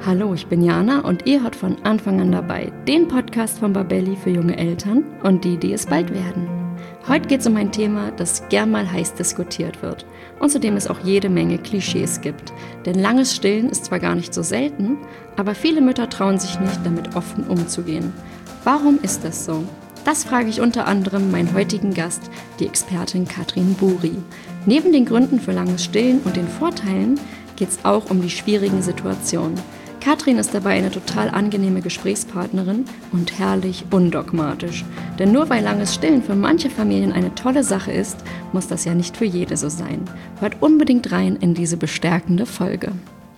Hallo, ich bin Jana und ihr hört von Anfang an dabei den Podcast von Babelli für junge Eltern und die es bald werden. Heute geht es um ein Thema, das gern mal heiß diskutiert wird und zu dem es auch jede Menge Klischees gibt. Denn langes Stillen ist zwar gar nicht so selten, aber viele Mütter trauen sich nicht, damit offen umzugehen. Warum ist das so? Das frage ich unter anderem meinen heutigen Gast, die Expertin Katrin Buri. Neben den Gründen für langes Stillen und den Vorteilen geht es auch um die schwierigen Situationen. Katrin ist dabei eine total angenehme Gesprächspartnerin und herrlich undogmatisch. Denn nur weil langes Stillen für manche Familien eine tolle Sache ist, muss das ja nicht für jede so sein. Hört unbedingt rein in diese bestärkende Folge.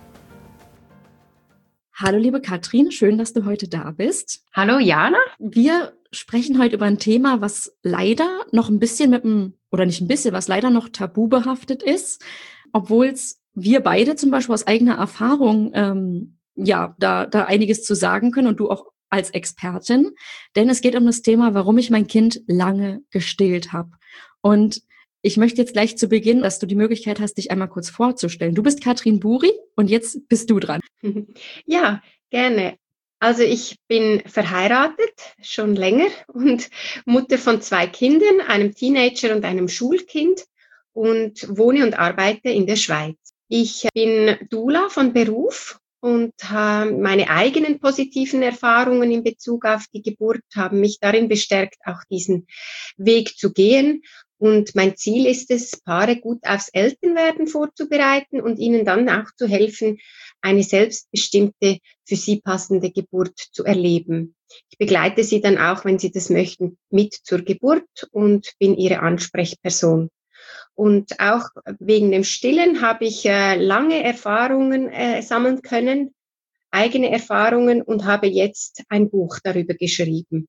Hallo liebe Katrin, schön, dass du heute da bist. Hallo Jana. Wir sprechen heute über ein Thema, was leider noch ein bisschen was leider noch tabu behaftet ist, obwohl es wir beide zum Beispiel aus eigener Erfahrung da einiges zu sagen können und du auch als Expertin, denn es geht um das Thema, warum ich mein Kind lange gestillt habe. Und ich möchte jetzt gleich zu Beginn, dass du die Möglichkeit hast, dich einmal kurz vorzustellen. Du bist Katrin Buri und jetzt bist du dran. Ja, gerne. Also ich bin verheiratet, schon länger und Mutter von 2 Kindern, einem Teenager und einem Schulkind und wohne und arbeite in der Schweiz. Ich bin Doula von Beruf und meine eigenen positiven Erfahrungen in Bezug auf die Geburt haben mich darin bestärkt, auch diesen Weg zu gehen. Und mein Ziel ist es, Paare gut aufs Elternwerden vorzubereiten und ihnen dann auch zu helfen, eine selbstbestimmte, für sie passende Geburt zu erleben. Ich begleite sie dann auch, wenn sie das möchten, mit zur Geburt und bin ihre Ansprechperson. Und auch wegen dem Stillen habe ich lange Erfahrungen sammeln können, eigene Erfahrungen und habe jetzt ein Buch darüber geschrieben.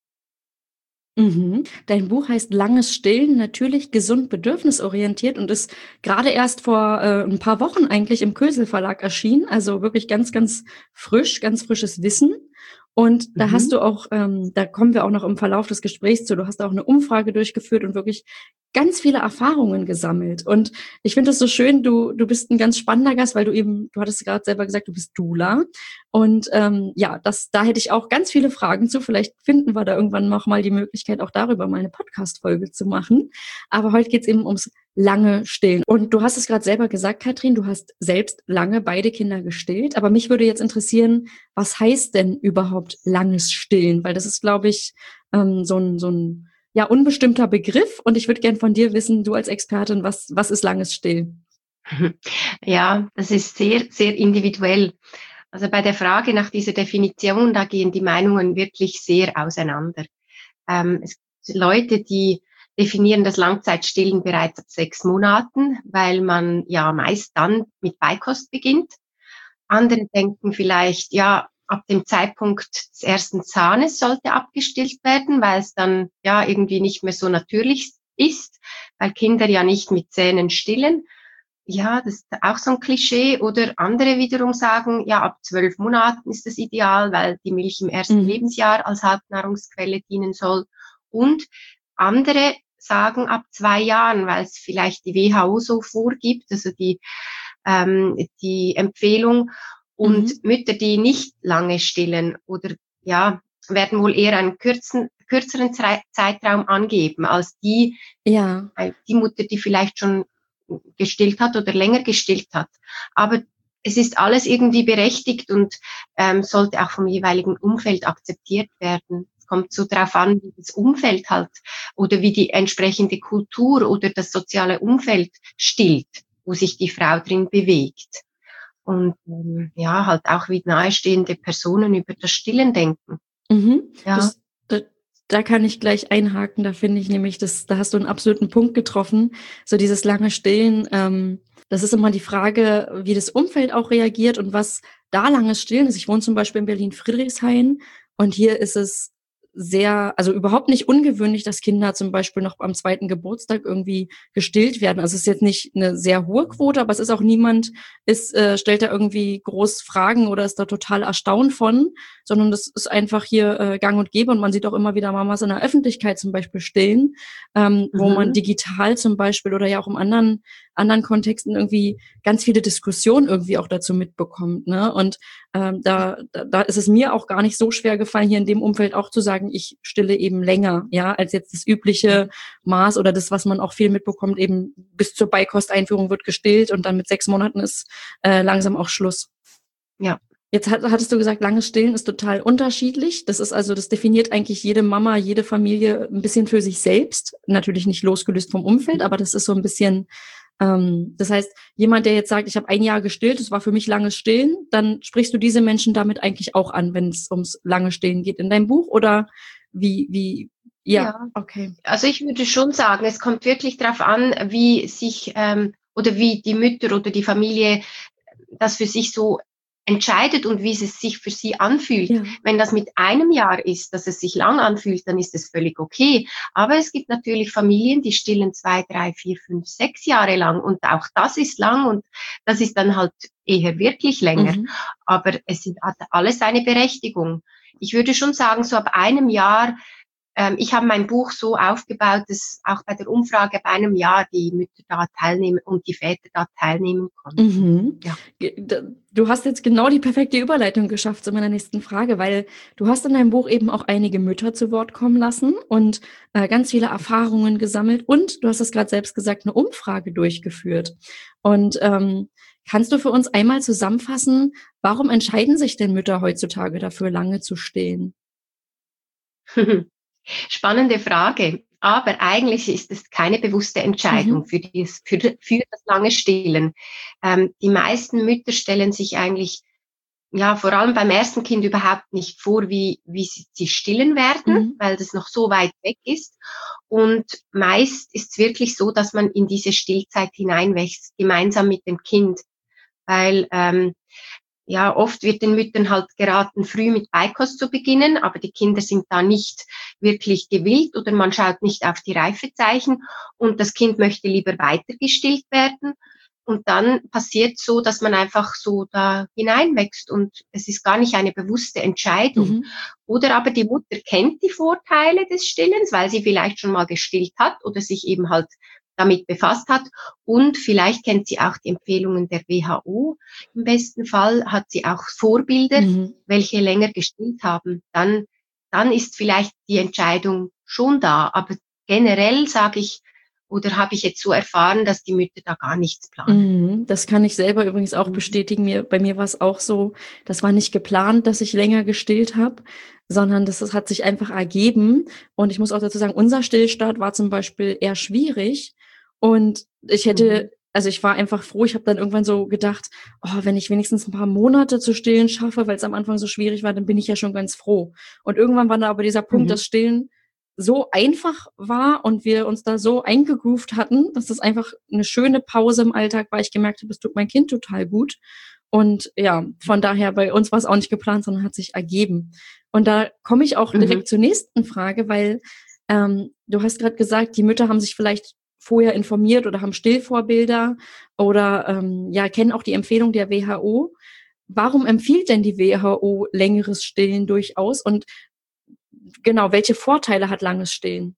Dein Buch heißt Langes Stillen, natürlich gesund bedürfnisorientiert und ist gerade erst vor ein paar Wochen eigentlich im Kösel Verlag erschienen. Also wirklich ganz, ganz frisches Wissen. Und da hast du auch, da kommen wir auch noch im Verlauf des Gesprächs zu, du hast auch eine Umfrage durchgeführt und wirklich ganz viele Erfahrungen gesammelt. Und ich finde es so schön, du bist ein ganz spannender Gast, weil du hattest gerade selber gesagt, du bist Doula. Und da hätte ich auch ganz viele Fragen zu. Vielleicht finden wir da irgendwann noch mal die Möglichkeit, auch darüber mal eine Podcast-Folge zu machen. Aber heute geht es eben ums lange Stillen. Und du hast es gerade selber gesagt, Katrin, du hast selbst lange beide Kinder gestillt. Aber mich würde jetzt interessieren, was heißt denn überhaupt langes Stillen? Weil das ist, glaube ich, so ein unbestimmter Begriff. Und ich würde gern von dir wissen, du als Expertin, was ist langes Stillen? Ja, das ist sehr, sehr individuell. Also bei der Frage nach dieser Definition, da gehen die Meinungen wirklich sehr auseinander. Es gibt Leute, die definieren das Langzeitstillen bereits ab 6 Monaten, weil man ja meist dann mit Beikost beginnt. Andere denken vielleicht, ja, ab dem Zeitpunkt des ersten Zahnes sollte abgestillt werden, weil es dann ja irgendwie nicht mehr so natürlich ist, weil Kinder ja nicht mit Zähnen stillen. Ja, das ist auch so ein Klischee. Oder andere wiederum sagen, ja, ab 12 Monaten ist das ideal, weil die Milch im ersten Lebensjahr als Hauptnahrungsquelle dienen soll. Und andere sagen ab 2 Jahren, weil es vielleicht die WHO so vorgibt, also die Empfehlung. Und Mütter, die nicht lange stillen oder ja, werden wohl eher einen kürzeren Zeitraum angeben als die Mutter, die vielleicht schon gestillt hat oder länger gestillt hat. Aber es ist alles irgendwie berechtigt und sollte auch vom jeweiligen Umfeld akzeptiert werden. Es kommt so darauf an, wie das Umfeld halt oder wie die entsprechende Kultur oder das soziale Umfeld stillt, wo sich die Frau drin bewegt. Und halt auch wie nahestehende Personen über das Stillen denken. Ja. Da kann ich gleich einhaken, da finde ich nämlich, da hast du einen absoluten Punkt getroffen. So dieses lange Stillen, das ist immer die Frage, wie das Umfeld auch reagiert und was da langes Stillen ist. Ich wohne zum Beispiel in Berlin-Friedrichshain und hier ist es überhaupt nicht ungewöhnlich, dass Kinder zum Beispiel noch am 2. Geburtstag irgendwie gestillt werden. Also es ist jetzt nicht eine sehr hohe Quote, aber es ist auch stellt da irgendwie groß Fragen oder ist da total erstaunt von, sondern das ist einfach hier gang und gäbe und man sieht auch immer wieder Mamas in der Öffentlichkeit zum Beispiel stillen, wo man digital zum Beispiel oder ja auch im anderen Kontexten irgendwie ganz viele Diskussionen irgendwie auch dazu mitbekommt, ne? Und da ist es mir auch gar nicht so schwer gefallen, hier in dem Umfeld auch zu sagen, ich stille eben länger, ja, als jetzt das übliche Maß oder das, was man auch viel mitbekommt, eben bis zur Beikosteinführung wird gestillt und dann mit 6 Monaten ist langsam auch Schluss. Ja. Jetzt hattest du gesagt, langes Stillen ist total unterschiedlich. Das definiert eigentlich jede Mama, jede Familie ein bisschen für sich selbst. Natürlich nicht losgelöst vom Umfeld, aber das ist so ein bisschen, das heißt, jemand, der jetzt sagt, ich habe 1 Jahr gestillt, das war für mich langes Stillen, dann sprichst du diese Menschen damit eigentlich auch an, wenn es ums lange Stillen geht in deinem Buch oder wie? Ja, okay. Also ich würde schon sagen, es kommt wirklich darauf an, wie sich oder wie die Mütter oder die Familie das für sich so entscheidet und wie es sich für sie anfühlt. Ja. Wenn das mit 1 Jahr ist, dass es sich lang anfühlt, dann ist es völlig okay. Aber es gibt natürlich Familien, die stillen 2, 3, 4, 5, 6 Jahre lang und auch das ist lang und das ist dann halt eher wirklich länger. Aber es hat alles seine Berechtigung. Ich würde schon sagen, so ab 1 Jahr, ich habe mein Buch so aufgebaut, dass auch bei der Umfrage bei 1 Jahr die Mütter da teilnehmen und die Väter da teilnehmen konnten. Ja. Du hast jetzt genau die perfekte Überleitung geschafft zu meiner nächsten Frage, weil du hast in deinem Buch eben auch einige Mütter zu Wort kommen lassen und ganz viele Erfahrungen gesammelt und du hast es gerade selbst gesagt, eine Umfrage durchgeführt. Und kannst du für uns einmal zusammenfassen, warum entscheiden sich denn Mütter heutzutage dafür, lange zu stillen? Spannende Frage. Aber eigentlich ist es keine bewusste Entscheidung für das lange Stillen. Die meisten Mütter stellen sich eigentlich, ja, vor allem beim ersten Kind überhaupt nicht vor, wie sie stillen werden, weil das noch so weit weg ist. Und meist ist es wirklich so, dass man in diese Stillzeit hineinwächst, gemeinsam mit dem Kind. Weil ja, oft wird den Müttern halt geraten, früh mit Beikost zu beginnen, aber die Kinder sind da nicht wirklich gewillt oder man schaut nicht auf die Reifezeichen und das Kind möchte lieber weiter gestillt werden. Und dann passiert so, dass man einfach so da hineinwächst und es ist gar nicht eine bewusste Entscheidung. Oder aber die Mutter kennt die Vorteile des Stillens, weil sie vielleicht schon mal gestillt hat oder sich eben halt damit befasst hat und vielleicht kennt sie auch die Empfehlungen der WHO. Im besten Fall hat sie auch Vorbilder, welche länger gestillt haben. Dann ist vielleicht die Entscheidung schon da. Aber generell sage ich, oder habe ich jetzt so erfahren, dass die Mütter da gar nichts planen. Das kann ich selber übrigens auch bestätigen. Bei mir war es auch so, das war nicht geplant, dass ich länger gestillt habe, sondern das hat sich einfach ergeben. Und ich muss auch dazu sagen, unser Stillstart war zum Beispiel eher schwierig. Und ich war einfach froh, ich habe dann irgendwann so gedacht, wenn ich wenigstens ein paar Monate zu stillen schaffe, weil es am Anfang so schwierig war, dann bin ich ja schon ganz froh. Und irgendwann war da aber dieser Punkt, dass Stillen so einfach war und wir uns da so eingegroovt hatten, dass das einfach eine schöne Pause im Alltag war. Ich gemerkt habe, es tut mein Kind total gut. Und ja, von daher, bei uns war es auch nicht geplant, sondern hat sich ergeben. Und da komme ich auch direkt zur nächsten Frage, weil du hast gerade gesagt, die Mütter haben sich vielleicht vorher informiert oder haben Stillvorbilder oder kennen auch die Empfehlung der WHO. Warum empfiehlt denn die WHO längeres Stillen durchaus? Und genau, welche Vorteile hat langes Stillen?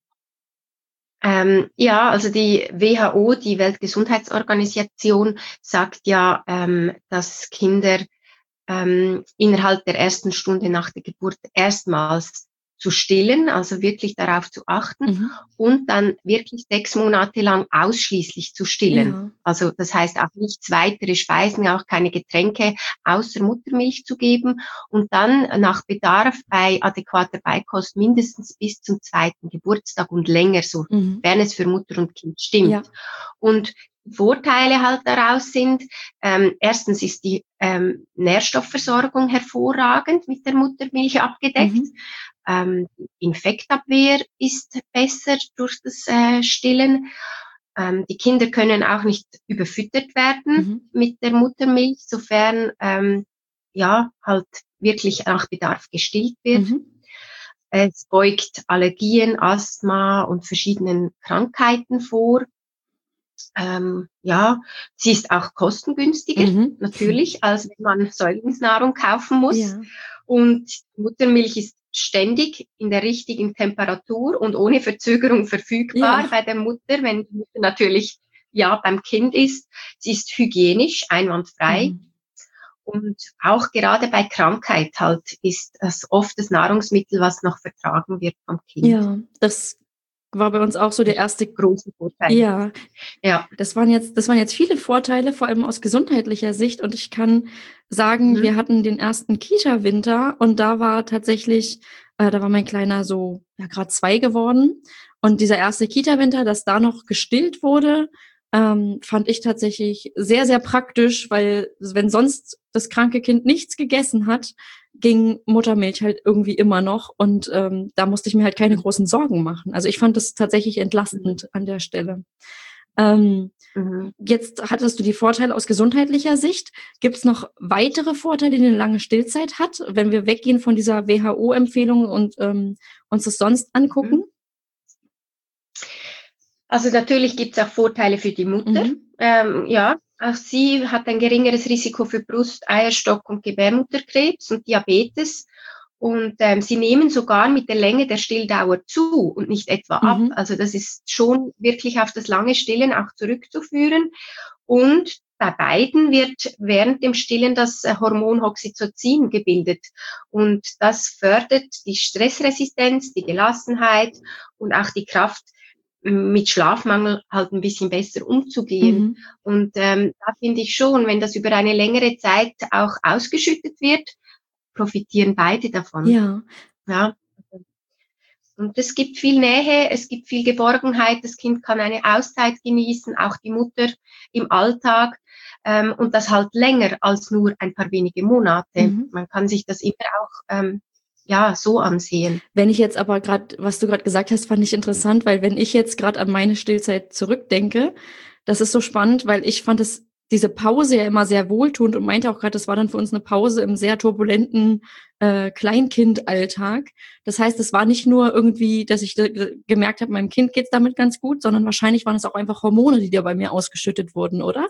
Ja, also die WHO, die Weltgesundheitsorganisation, sagt ja, dass Kinder innerhalb der ersten Stunde nach der Geburt erstmals zu stillen, also wirklich darauf zu achten und dann wirklich 6 Monate lang ausschließlich zu stillen. Ja. Also das heißt auch nichts weitere Speisen, auch keine Getränke außer Muttermilch zu geben und dann nach Bedarf bei adäquater Beikost mindestens bis zum 2. Geburtstag und länger, sofern es für Mutter und Kind stimmt. Ja. Und Vorteile halt daraus sind, erstens ist die Nährstoffversorgung hervorragend mit der Muttermilch abgedeckt. Infektabwehr ist besser durch das Stillen. Die Kinder können auch nicht überfüttert werden mit der Muttermilch, sofern halt wirklich nach Bedarf gestillt wird. Es beugt Allergien, Asthma und verschiedenen Krankheiten vor. Ja, sie ist auch kostengünstiger, Mhm. natürlich, als wenn man Säuglingsnahrung kaufen muss. Ja. Und Muttermilch ist ständig in der richtigen Temperatur und ohne Verzögerung verfügbar Ja. bei der Mutter, wenn die Mutter natürlich ja beim Kind ist. Sie ist hygienisch, einwandfrei. Mhm. Und auch gerade bei Krankheit halt ist das oft das Nahrungsmittel, was noch vertragen wird vom Kind. Ja, das war bei uns auch so der erste. Große Vorteil. Ja, Ja. das waren jetzt viele Vorteile, vor allem aus gesundheitlicher Sicht. Und ich kann sagen, Mhm. wir hatten den ersten Kita-Winter und da war tatsächlich, da war mein Kleiner so, ja, gerade 2 geworden. Und dieser erste Kita-Winter, dass da noch gestillt wurde, fand ich tatsächlich sehr, sehr praktisch, weil wenn sonst das kranke Kind nichts gegessen hat, ging Muttermilch halt irgendwie immer noch. Und da musste ich mir halt keine großen Sorgen machen. Also ich fand das tatsächlich Mhm. entlastend an der Stelle. Ähm, Mhm. Jetzt hattest du die Vorteile aus gesundheitlicher Sicht. Gibt es noch weitere Vorteile, die eine lange Stillzeit hat, wenn wir weggehen von dieser WHO-Empfehlung und uns das sonst Mhm. angucken? Also natürlich gibt es auch Vorteile für die Mutter. Mhm. Ja, auch sie hat ein geringeres Risiko für Brust-, Eierstock- und Gebärmutterkrebs und Diabetes. Und sie nehmen sogar mit der Länge der Stilldauer zu und nicht etwa ab. Mhm. Also das ist schon wirklich auf das lange Stillen auch zurückzuführen. Und bei beiden wird während dem Stillen das Hormon Oxytocin gebildet. Und das fördert die Stressresistenz, die Gelassenheit und auch die Kraft, mit Schlafmangel halt ein bisschen besser umzugehen. Mhm. Und da finde ich schon, wenn das über eine längere Zeit auch ausgeschüttet wird, profitieren beide davon. Ja. Ja. Und es gibt viel Nähe, es gibt viel Geborgenheit, das Kind kann eine Auszeit genießen, auch die Mutter im Alltag, und das halt länger als nur ein paar wenige Monate. Mhm. Man kann sich das immer auch ja, so ansehen. Wenn ich jetzt aber gerade, was du gerade gesagt hast, fand ich interessant, weil wenn ich jetzt gerade an meine Stillzeit zurückdenke, das ist so spannend, weil ich fand es diese Pause ja immer sehr wohltuend und meinte auch gerade, das war dann für uns eine Pause im sehr turbulenten Kleinkindalltag. Das heißt, es war nicht nur irgendwie, dass ich gemerkt habe, meinem Kind geht's damit ganz gut, sondern wahrscheinlich waren es auch einfach Hormone, die da bei mir ausgeschüttet wurden, oder?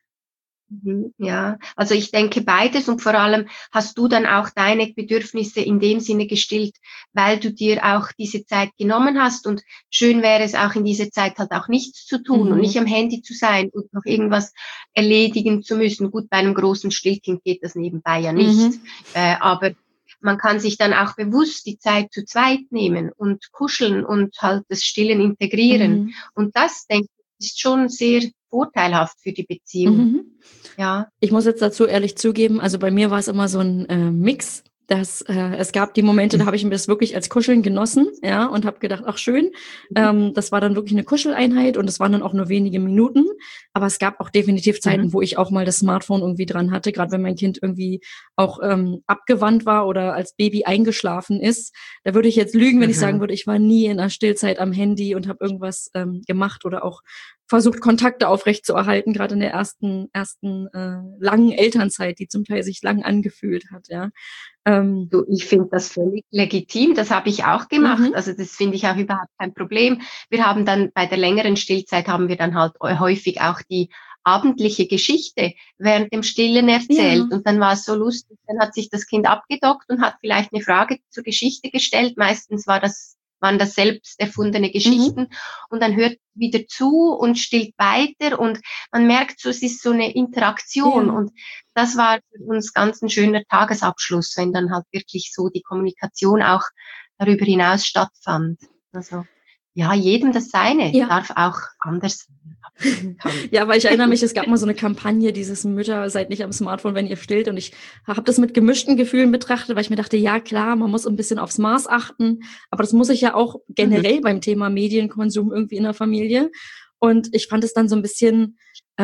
Mhm, ja, also ich denke beides und vor allem hast du dann auch deine Bedürfnisse in dem Sinne gestillt, weil du dir auch diese Zeit genommen hast und schön wäre es auch in dieser Zeit halt auch nichts zu tun und nicht Mhm. am Handy zu sein und noch irgendwas erledigen zu müssen. Gut, bei einem großen Stillkind geht das nebenbei ja nicht, Mhm. aber man kann sich dann auch bewusst die Zeit zu zweit nehmen und kuscheln und halt das Stillen integrieren. Mhm. Und das, denke ich, ist schon sehr vorteilhaft für die Beziehung. Mhm. Ja. Ich muss jetzt dazu ehrlich zugeben, also bei mir war es immer so ein Mix, dass es gab die Momente, da habe ich mir das wirklich als Kuscheln genossen, ja, und habe gedacht, ach schön, das war dann wirklich eine Kuscheleinheit und es waren dann auch nur wenige Minuten, aber es gab auch definitiv Mhm. Zeiten, wo ich auch mal das Smartphone irgendwie dran hatte, gerade wenn mein Kind irgendwie auch abgewandt war oder als Baby eingeschlafen ist. Da würde ich jetzt lügen, wenn ich sagen Mhm. würde, ich war nie in der Stillzeit am Handy und habe irgendwas gemacht oder auch versucht, Kontakte aufrechtzuerhalten, gerade in der ersten langen Elternzeit, die zum Teil sich lang angefühlt hat, ja. Du, ich finde das völlig legitim. Das habe ich auch gemacht. Mhm. Also das finde ich auch überhaupt kein Problem. Wir haben dann bei der längeren Stillzeit haben wir dann halt häufig auch die abendliche Geschichte während dem Stillen erzählt. Ja. Und dann war es so lustig. Dann hat sich das Kind abgedockt und hat vielleicht eine Frage zur Geschichte gestellt. Meistens waren das selbst erfundene Mhm. Geschichten. Und dann hört wieder zu und stillt weiter. Und man merkt so, es ist so eine Interaktion. Ja. Und das war für uns ganz ein schöner Tagesabschluss, wenn dann halt wirklich so die Kommunikation auch darüber hinaus stattfand. Also, ja, jedem das Seine, Ja. darf auch anders sein, aber kann. Ja, weil ich erinnere mich, es gab mal so eine Kampagne, dieses Mütter seid nicht am Smartphone, wenn ihr stillt. Und ich habe das mit gemischten Gefühlen betrachtet, weil ich mir dachte, ja klar, man muss ein bisschen aufs Maß achten, aber das muss ich ja auch Mhm. generell beim Thema Medienkonsum irgendwie in der Familie. Und ich fand es dann so ein bisschen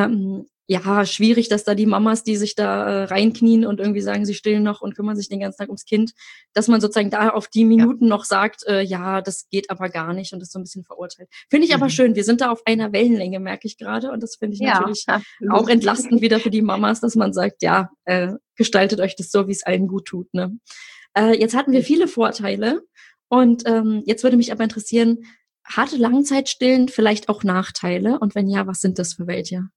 ja, schwierig, dass da die Mamas, die sich da reinknien und irgendwie sagen, sie stillen noch und kümmern sich den ganzen Tag ums Kind, dass man sozusagen da auf die Ja. Minuten noch sagt, ja, das geht aber gar nicht und das so ein bisschen verurteilt. Finde ich aber Mhm. schön. Wir sind da auf einer Wellenlänge, merke ich gerade. Und das finde ich Ja, natürlich auch absolut. entlastend wieder für die Mamas, dass man sagt, ja, gestaltet euch das so, wie es allen gut tut. Ne? Jetzt hatten wir viele Vorteile und jetzt würde mich aber interessieren, hat Langzeitstillen vielleicht auch Nachteile? Und wenn ja, was sind das für welche?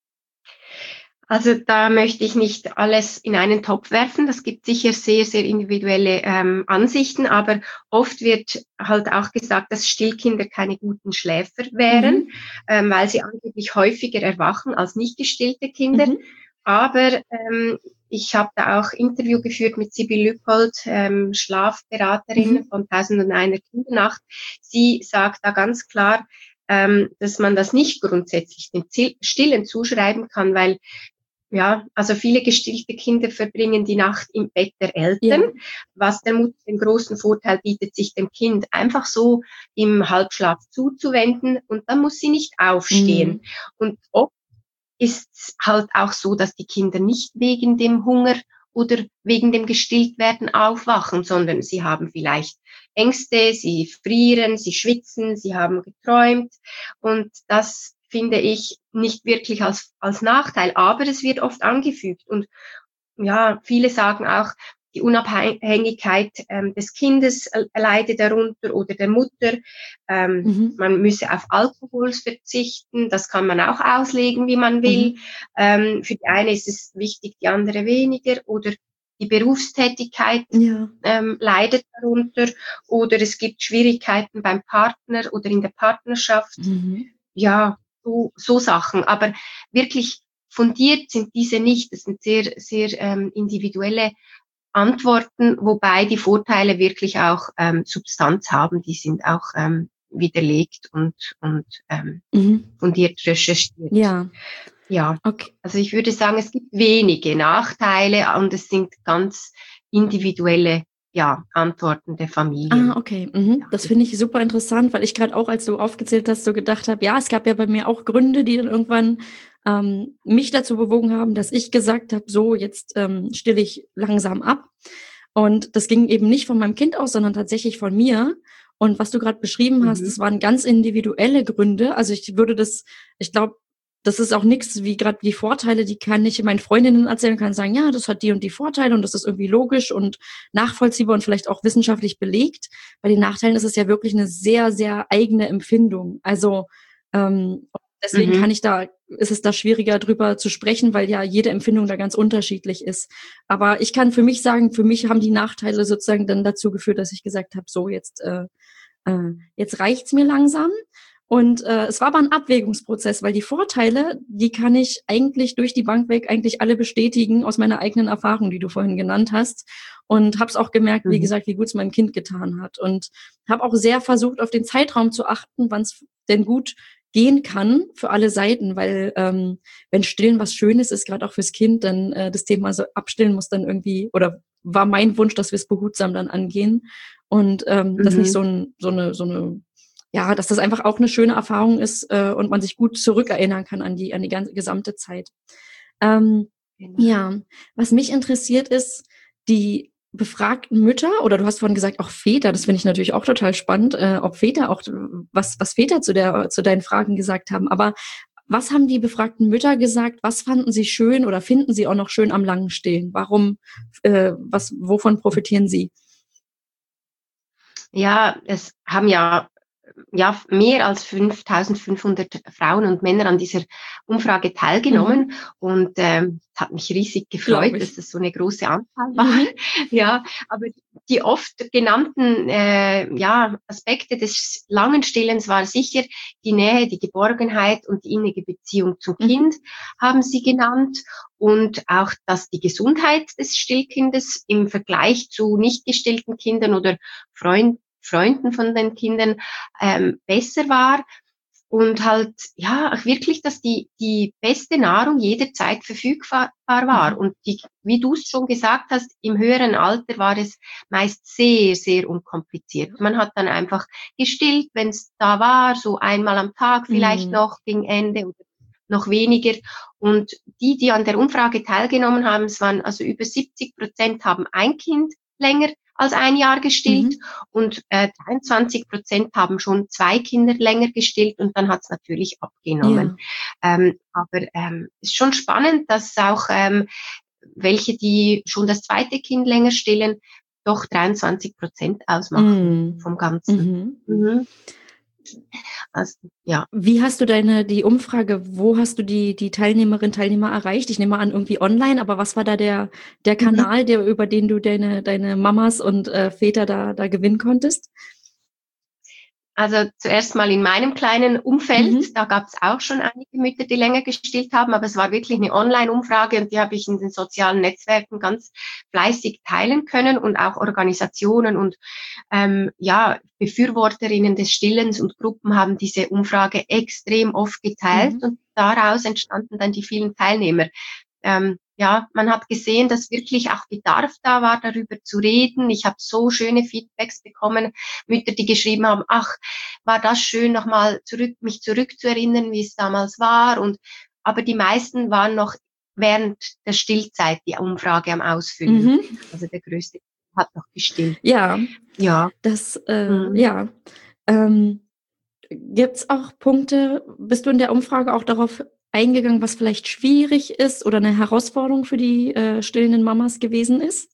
Also da möchte ich nicht alles in einen Topf werfen. Das gibt sicher sehr, sehr individuelle Ansichten, aber oft wird halt auch gesagt, dass Stillkinder keine guten Schläfer wären, weil sie angeblich häufiger erwachen als nicht gestillte Kinder. Mhm. Aber ich habe da auch Interview geführt mit Sibyl Lüppold, Schlafberaterin von 1001 Kindernacht. Sie sagt da ganz klar, dass man das nicht grundsätzlich dem Stillen zuschreiben kann, weil ja, also viele gestillte Kinder verbringen die Nacht im Bett der Eltern, Ja. was der Mutter den großen Vorteil bietet, sich dem Kind einfach so im Halbschlaf zuzuwenden und dann muss sie nicht aufstehen. Und oft ist es halt auch so, dass die Kinder nicht wegen dem Hunger oder wegen dem Gestilltwerden aufwachen, sondern sie haben vielleicht Ängste, sie frieren, sie schwitzen, sie haben geträumt und das finde ich nicht wirklich als Nachteil, aber es wird oft angefügt und ja, viele sagen auch, die Unabhängigkeit des Kindes leide darunter oder der Mutter. Man müsse auf Alkohol verzichten. Das kann man auch auslegen, wie man will. Für die eine ist es wichtig, die andere weniger. Oder die Berufstätigkeit leidet darunter. Oder es gibt Schwierigkeiten beim Partner oder in der Partnerschaft. Ja, so Sachen. Aber wirklich fundiert sind diese nicht. Das sind sehr, sehr individuelle Antworten, wobei die Vorteile wirklich auch Substanz haben. Die sind auch widerlegt und fundiert recherchiert. Ja. Ja, okay. Also ich würde sagen, es gibt wenige Nachteile und es sind ganz individuelle Antworten der Familien. Okay. Das finde ich super interessant, weil ich gerade auch, als du aufgezählt hast, so gedacht habe, ja, es gab ja bei mir auch Gründe, die dann irgendwann mich dazu bewogen haben, dass ich gesagt habe, so, jetzt stille ich langsam ab. Und das ging eben nicht von meinem Kind aus, sondern tatsächlich von mir. Und was du gerade beschrieben hast, das waren ganz individuelle Gründe. Also ich glaube, das ist auch nichts wie gerade die Vorteile, die kann ich meinen Freundinnen erzählen, kann sagen, ja, das hat die und die Vorteile und das ist irgendwie logisch und nachvollziehbar und vielleicht auch wissenschaftlich belegt. Bei den Nachteilen ist es ja wirklich eine sehr, sehr eigene Empfindung. Also deswegen ist es da schwieriger drüber zu sprechen, weil ja jede Empfindung da ganz unterschiedlich ist. Aber ich kann für mich sagen, für mich haben die Nachteile sozusagen dann dazu geführt, dass ich gesagt habe, so jetzt reicht's mir langsam. Und es war aber ein Abwägungsprozess, weil die Vorteile, die kann ich eigentlich durch die Bank weg eigentlich alle bestätigen aus meiner eigenen Erfahrung, die du vorhin genannt hast. Und habe es auch gemerkt, wie gesagt, wie gut es meinem Kind getan hat. Und habe auch sehr versucht, auf den Zeitraum zu achten, wann es denn gut gehen kann für alle Seiten, weil wenn Stillen was Schönes ist, gerade auch fürs Kind, dann das Thema so abstillen muss dann irgendwie, oder war mein Wunsch, dass wir es behutsam dann angehen und dass nicht so eine ja, dass das einfach auch eine schöne Erfahrung ist und man sich gut zurückerinnern kann an die ganze gesamte Zeit. Ja, was mich interessiert ist, die befragten Mütter, oder du hast vorhin gesagt, auch Väter, das finde ich natürlich auch total spannend, ob Väter auch, was Väter zu deinen Fragen gesagt haben. Aber was haben die befragten Mütter gesagt? Was fanden sie schön oder finden sie auch noch schön am langen Stillen? Warum, wovon profitieren sie? Ja, es haben ja mehr als 5.500 Frauen und Männer an dieser Umfrage teilgenommen und hat mich riesig gefreut, dass das so eine große Anzahl war. Ja, aber die oft genannten Aspekte des langen Stillens war sicher die Nähe, die Geborgenheit und die innige Beziehung zum Kind, haben sie genannt. Und auch, dass die Gesundheit des Stillkindes im Vergleich zu nicht gestillten Kindern oder Freunden von den Kindern besser war und halt auch wirklich, dass die beste Nahrung jederzeit verfügbar war und wie du es schon gesagt hast, im höheren Alter war es meist sehr, sehr unkompliziert. Man hat dann einfach gestillt, wenn es da war, so einmal am Tag vielleicht noch gegen Ende oder noch weniger. Und die an der Umfrage teilgenommen haben, es waren also über 70% haben ein Kind länger als ein Jahr gestillt und 23% haben schon 2 Kinder länger gestillt und dann hat es natürlich abgenommen. Aber ist schon spannend, dass auch welche, die schon das zweite Kind länger stillen, doch 23% ausmachen vom Ganzen. Also, ja. Wie hast du die Umfrage, wo hast du die Teilnehmer erreicht? Ich nehme an, irgendwie online, aber was war da der Mhm. Kanal, über den du deine Mamas und Väter da gewinnen konntest? Also zuerst mal in meinem kleinen Umfeld, Mhm. da gab es auch schon einige Mütter, die länger gestillt haben, aber es war wirklich eine Online-Umfrage und die habe ich in den sozialen Netzwerken ganz fleißig teilen können und auch Organisationen und ja, Befürworterinnen des Stillens und Gruppen haben diese Umfrage extrem oft geteilt Mhm. und daraus entstanden dann die vielen Teilnehmer. Ja, man hat gesehen, dass wirklich auch Bedarf da war, darüber zu reden. Ich habe so schöne Feedbacks bekommen, Mütter, die geschrieben haben, ach, war das schön, nochmal mich zurückzuerinnern, wie es damals war. Aber die meisten waren noch während der Stillzeit die Umfrage am Ausfüllen. Mhm. Also der größte hat noch gestillt. Ja, Ja. das, Mhm. ja. Gibt's auch Punkte, bist du in der Umfrage auch darauf eingegangen, was vielleicht schwierig ist oder eine Herausforderung für die stillenden Mamas gewesen ist?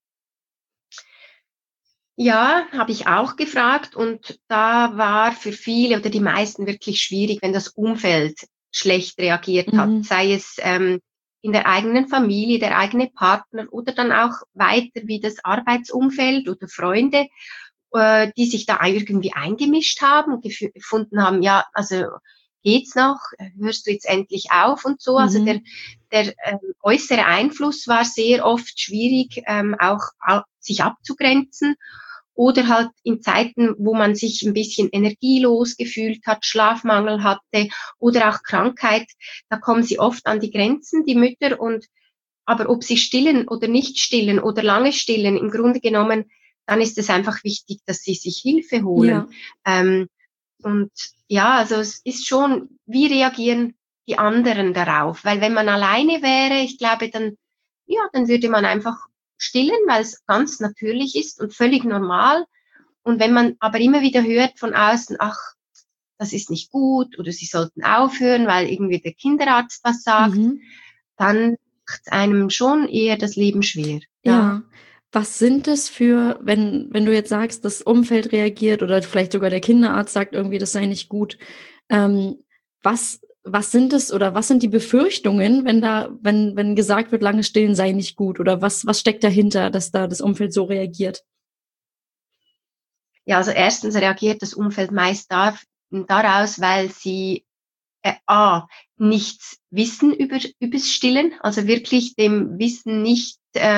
Ja, habe ich auch gefragt und da war für viele oder die meisten wirklich schwierig, wenn das Umfeld schlecht reagiert hat, Mhm. sei es in der eigenen Familie, der eigene Partner oder dann auch weiter wie das Arbeitsumfeld oder Freunde, die sich da irgendwie eingemischt haben und gefunden haben, ja, also geht's noch, hörst du jetzt endlich auf und so. Also Mhm. der äußere Einfluss war sehr oft schwierig, auch sich abzugrenzen oder halt in Zeiten, wo man sich ein bisschen energielos gefühlt hat, Schlafmangel hatte oder auch Krankheit, da kommen sie oft an die Grenzen, die Mütter. Und aber ob sie stillen oder nicht stillen oder lange stillen, im Grunde genommen, dann ist es einfach wichtig, dass sie sich Hilfe holen. Ja. Ähm, und ja, also es ist schon, wie reagieren die anderen darauf? Weil wenn man alleine wäre, ich glaube, dann, ja, dann würde man einfach stillen, weil es ganz natürlich ist und völlig normal. Und wenn man aber immer wieder hört von außen, ach, das ist nicht gut oder sie sollten aufhören, weil irgendwie der Kinderarzt was sagt, Mhm. dann macht einem schon eher das Leben schwer. Ja. Ja. Was sind es für, wenn du jetzt sagst, das Umfeld reagiert oder vielleicht sogar der Kinderarzt sagt irgendwie, das sei nicht gut, ähm, was sind es oder was sind die Befürchtungen, wenn gesagt wird, langes Stillen sei nicht gut oder was steckt dahinter, dass da das Umfeld so reagiert? Ja, also erstens reagiert das Umfeld meist daraus, weil sie A, nichts wissen übers Stillen, also wirklich dem Wissen nicht,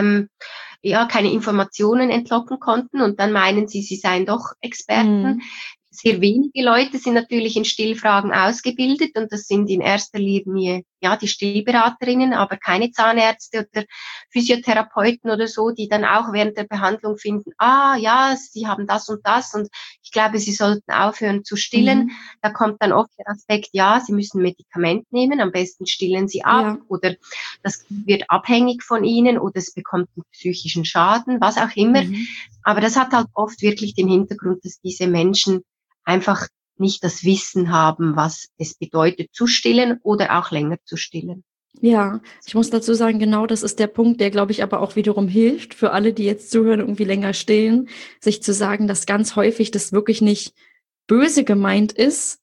ja, keine Informationen entlocken konnten und dann meinen sie, sie seien doch Experten. Mhm. Sehr wenige Leute sind natürlich in Stillfragen ausgebildet und das sind in erster Linie, ja, die Stillberaterinnen, aber keine Zahnärzte oder Physiotherapeuten oder so, die dann auch während der Behandlung finden, ah, ja, sie haben das und ich glaube, sie sollten aufhören zu stillen. Mhm. Da kommt dann oft der Aspekt, ja, Sie müssen ein Medikament nehmen, am besten stillen Sie ab Ja. oder das Kind wird abhängig von Ihnen oder es bekommt einen psychischen Schaden, was auch immer. Mhm. Aber das hat halt oft wirklich den Hintergrund, dass diese Menschen einfach nicht das Wissen haben, was es bedeutet zu stillen oder auch länger zu stillen. Ja, ich muss dazu sagen, genau das ist der Punkt, der, glaube ich, aber auch wiederum hilft für alle, die jetzt zuhören, irgendwie länger stillen, sich zu sagen, dass ganz häufig das wirklich nicht böse gemeint ist,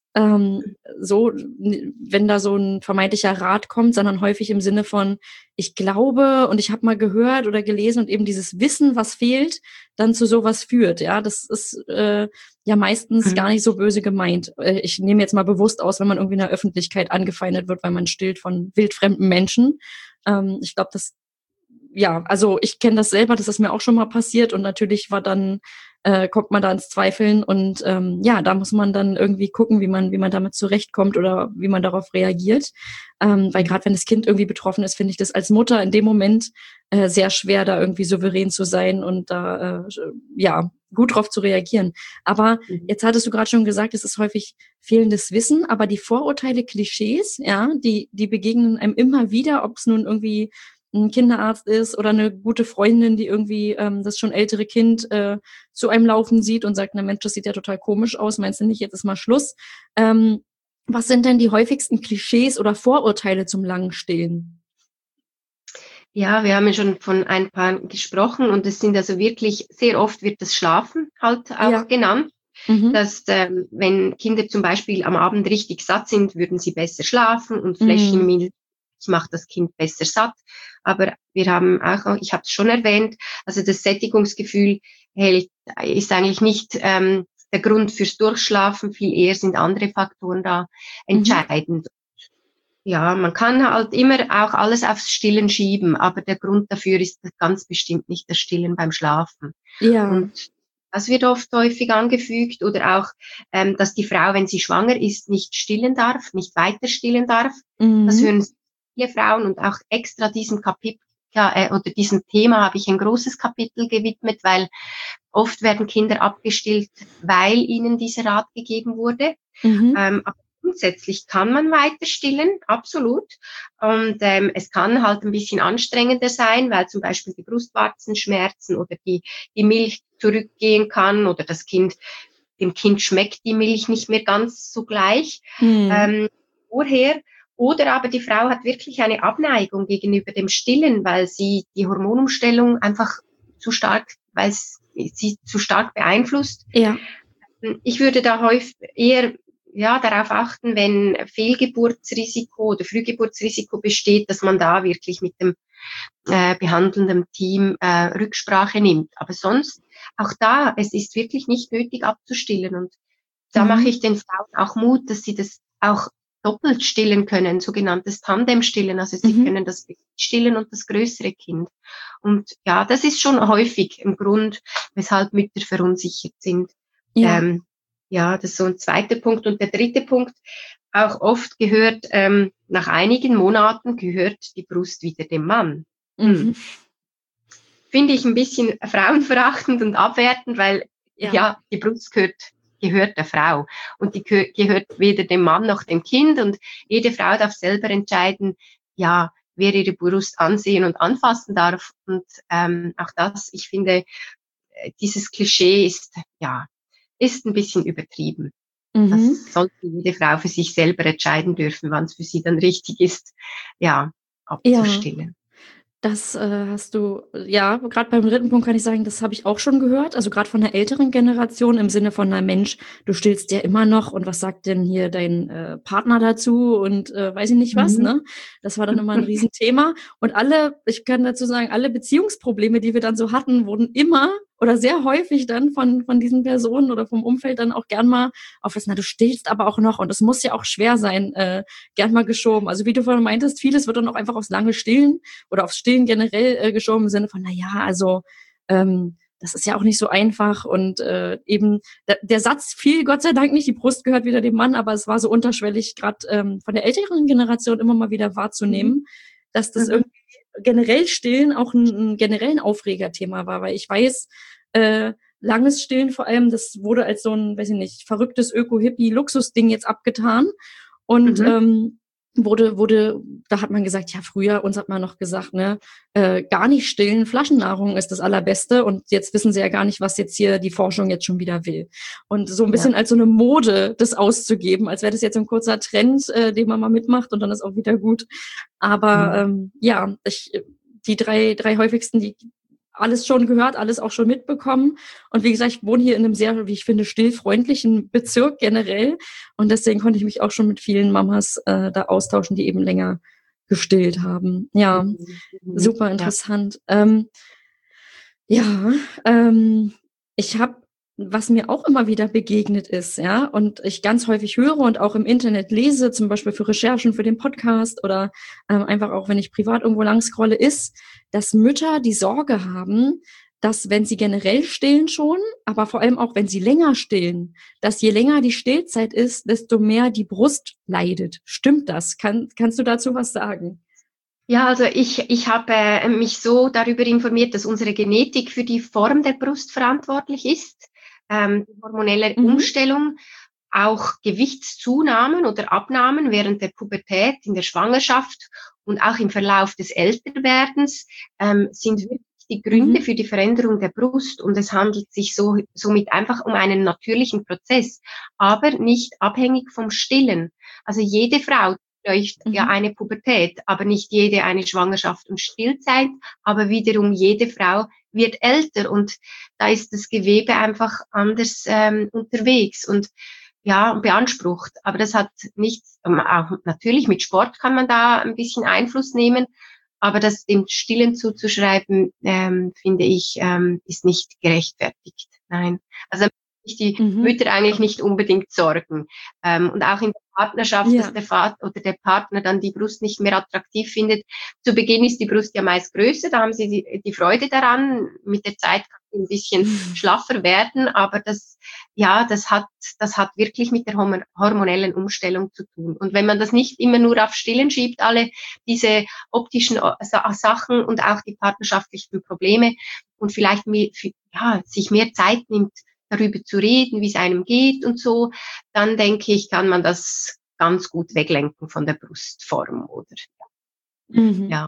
so, wenn da so ein vermeintlicher Rat kommt, sondern häufig im Sinne von, ich glaube und ich habe mal gehört oder gelesen und eben dieses Wissen, was fehlt, dann zu sowas führt. Ja, das ist ja meistens gar Mhm. nicht so böse gemeint. Ich nehme jetzt mal bewusst aus, wenn man irgendwie in der Öffentlichkeit angefeindet wird, weil man stillt von wildfremden Menschen. Ich glaube, das ja, also ich kenne das selber, das ist mir auch schon mal passiert und natürlich war dann kommt man da ins Zweifeln und ja, da muss man dann irgendwie gucken, wie man damit zurechtkommt oder wie man darauf reagiert. Weil Mhm. gerade wenn das Kind irgendwie betroffen ist, finde ich das als Mutter in dem Moment sehr schwer, da irgendwie souverän zu sein und da ja gut drauf zu reagieren. Aber Mhm. jetzt hattest du gerade schon gesagt, es ist häufig fehlendes Wissen, aber die Vorurteile, Klischees, ja, die begegnen einem immer wieder, ob es nun irgendwie ein Kinderarzt ist oder eine gute Freundin, die irgendwie das schon ältere Kind zu einem laufen sieht und sagt: „Na Mensch, das sieht ja total komisch aus. Meinst du nicht, jetzt ist mal Schluss?“ Was sind denn die häufigsten Klischees oder Vorurteile zum langen Stillen? Ja, wir haben ja schon von ein paar gesprochen und es sind also wirklich, sehr oft wird das Schlafen halt auch Ja. genannt. Mhm. dass wenn Kinder zum Beispiel am Abend richtig satt sind, würden sie besser schlafen und Mhm. Fläschchenmilch macht das Kind besser satt. Aber wir haben auch, ich habe es schon erwähnt, also das Sättigungsgefühl ist eigentlich nicht der Grund fürs Durchschlafen, viel eher sind andere Faktoren da Mhm. entscheidend. Ja, man kann halt immer auch alles aufs Stillen schieben, aber der Grund dafür ist ganz bestimmt nicht das Stillen beim Schlafen. Ja. Und das wird oft häufig angefügt oder auch, dass die Frau, wenn sie schwanger ist, nicht stillen darf, nicht weiter stillen darf. Das Mhm. hören viele Frauen und auch extra diesem Kapitel oder diesem Thema habe ich ein großes Kapitel gewidmet, weil oft werden Kinder abgestillt, weil ihnen dieser Rat gegeben wurde. Mhm. Aber grundsätzlich kann man weiter stillen, absolut. Und es kann halt ein bisschen anstrengender sein, weil zum Beispiel die Brustwarzen schmerzen oder die Milch zurückgehen kann oder dem Kind schmeckt die Milch nicht mehr ganz so gleich Mhm. ähm, vorher. Oder aber die Frau hat wirklich eine Abneigung gegenüber dem Stillen, weil sie die Hormonumstellung einfach zu stark, weil sie zu stark beeinflusst. Ja. Ich würde da häufig eher darauf achten, wenn Fehlgeburtsrisiko oder Frühgeburtsrisiko besteht, dass man da wirklich mit dem behandelnden Team Rücksprache nimmt. Aber sonst, auch da, es ist wirklich nicht nötig abzustillen. Und da mache ich Mhm. den Frauen auch Mut, dass sie das auch doppelt stillen können, sogenanntes Tandem-Stillen. Also sie Mhm. können das Baby stillen und das größere Kind. Und ja, das ist schon häufig ein Grund, weshalb Mütter verunsichert sind. Ja. Ähm, ja, das ist so ein zweiter Punkt. Und der dritte Punkt, auch oft gehört, nach einigen Monaten gehört die Brust wieder dem Mann. Mhm. Finde ich ein bisschen frauenverachtend und abwertend, weil Ja. ja, die Brust gehört der Frau und die gehört weder dem Mann noch dem Kind und jede Frau darf selber entscheiden, ja, wer ihre Brust ansehen und anfassen darf. Und auch das, ich finde, dieses Klischee ist ein bisschen übertrieben. Mhm. Das sollte jede Frau für sich selber entscheiden dürfen, wann es für sie dann richtig ist, ja, Ja. abzustillen. Das, hast du ja, grad beim dritten Punkt kann ich sagen, das habe ich auch schon gehört, also grad von der älteren Generation im Sinne von: „Na Mensch, du stillst ja immer noch und was sagt denn hier dein, Partner dazu?“ und, weiß ich nicht was, Mhm. ne? Das war dann immer 'n Riesenthema. Und ich kann dazu sagen, alle Beziehungsprobleme, die wir dann so hatten, wurden immer oder sehr häufig dann von diesen Personen oder vom Umfeld dann auch gern mal auf das: „Na, du stillst aber auch noch und es muss ja auch schwer sein“, gern mal geschoben. Also, wie du vorhin meintest, vieles wird dann auch einfach aufs lange Stillen oder aufs Stillen generell geschoben im Sinne von, na ja, also das ist ja auch nicht so einfach und eben der Satz fiel Gott sei Dank nicht, die Brust gehört wieder dem Mann, aber es war so unterschwellig, gerade von der älteren Generation immer mal wieder Mhm. wahrzunehmen, dass das Mhm. irgendwie generell Stillen auch ein generell ein Aufregerthema war, weil ich weiß, äh, langes Stillen vor allem, das wurde als so ein, weiß ich nicht, verrücktes Öko-Hippie-Luxusding jetzt abgetan und Mhm. wurde da hat man gesagt, ja, früher uns hat man noch gesagt, ne, gar nicht stillen, Flaschennahrung ist das Allerbeste und jetzt wissen sie ja gar nicht, was jetzt hier die Forschung jetzt schon wieder will. Und so ein Ja. bisschen als so eine Mode, das auszugeben, als wäre das jetzt so ein kurzer Trend, den man mal mitmacht und dann ist auch wieder gut. Aber, Mhm. ja, die drei häufigsten, die alles schon gehört, alles auch schon mitbekommen. Und wie gesagt, ich wohne hier in einem sehr, wie ich finde, stillfreundlichen Bezirk generell. Und deswegen konnte ich mich auch schon mit vielen Mamas, da austauschen, die eben länger gestillt haben. Ja, Mhm. Mhm. super Ja. interessant. Ja, ich habe was mir auch immer wieder begegnet ist, ja, und ich ganz häufig höre und auch im Internet lese, zum Beispiel für Recherchen für den Podcast oder einfach auch, wenn ich privat irgendwo lang scrolle, ist, dass Mütter die Sorge haben, dass wenn sie generell stillen schon, aber vor allem auch, wenn sie länger stillen, dass je länger die Stillzeit ist, desto mehr die Brust leidet. Stimmt das? Kannst du dazu was sagen? Ja, also ich habe mich so darüber informiert, dass unsere Genetik für die Form der Brust verantwortlich ist, die hormonelle Mhm. Umstellung, auch Gewichtszunahmen oder Abnahmen während der Pubertät, in der Schwangerschaft und auch im Verlauf des Älterwerdens sind wirklich die Gründe Mhm. für die Veränderung der Brust und es handelt sich somit einfach um einen natürlichen Prozess, aber nicht abhängig vom Stillen. Also jede Frau durchläuft ja eine Pubertät, aber nicht jede eine Schwangerschaft und Stillzeit, aber wiederum jede Frau wird älter und da ist das Gewebe einfach anders unterwegs und ja, beansprucht. Aber das hat nichts, auch natürlich mit Sport kann man da ein bisschen Einfluss nehmen, aber das dem Stillen zuzuschreiben, finde ich, ist nicht gerechtfertigt. Nein. Also die Mütter eigentlich nicht unbedingt sorgen. Und auch in der Partnerschaft, dass der Vater oder der Partner dann die Brust nicht mehr attraktiv findet. Zu Beginn ist die Brust ja meist größer, da haben sie die Freude daran. Mit der Zeit kann sie ein bisschen schlaffer werden, aber das hat wirklich mit der hormonellen Umstellung zu tun. Und wenn man das nicht immer nur auf Stillen schiebt, alle diese optischen Sachen und auch die partnerschaftlichen Probleme und vielleicht sich mehr Zeit nimmt, darüber zu reden, wie es einem geht und so, dann denke ich, kann man das ganz gut weglenken von der Brustform, oder? Ja.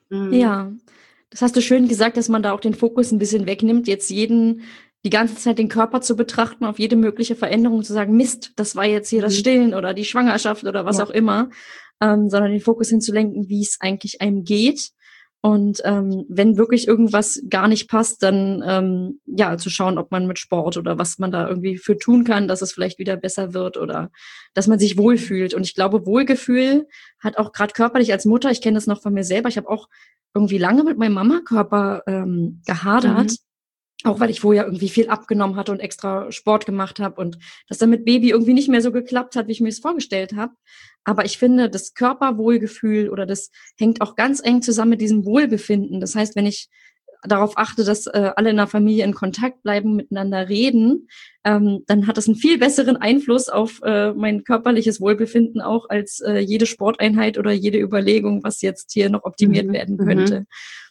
Ja, das hast du schön gesagt, dass man da auch den Fokus ein bisschen wegnimmt, jetzt die ganze Zeit den Körper zu betrachten, auf jede mögliche Veränderung zu sagen, Mist, das war jetzt hier das Stillen oder die Schwangerschaft oder was auch immer, sondern den Fokus hinzulenken, wie es eigentlich einem geht. Und wenn wirklich irgendwas gar nicht passt, dann zu schauen, ob man mit Sport oder was man da irgendwie für tun kann, dass es vielleicht wieder besser wird oder dass man sich wohlfühlt. Und ich glaube, Wohlgefühl hat auch gerade körperlich als Mutter, ich kenne das noch von mir selber, ich habe auch irgendwie lange mit meinem Mama-Körper gehadert, auch weil ich vorher irgendwie viel abgenommen hatte und extra Sport gemacht habe und das dann mit Baby irgendwie nicht mehr so geklappt hat, wie ich mir es vorgestellt habe. Aber ich finde, das Körperwohlgefühl oder das hängt auch ganz eng zusammen mit diesem Wohlbefinden. Das heißt, wenn ich darauf achte, dass alle in der Familie in Kontakt bleiben, miteinander reden, dann hat das einen viel besseren Einfluss auf mein körperliches Wohlbefinden auch als jede Sporteinheit oder jede Überlegung, was jetzt hier noch optimiert werden könnte.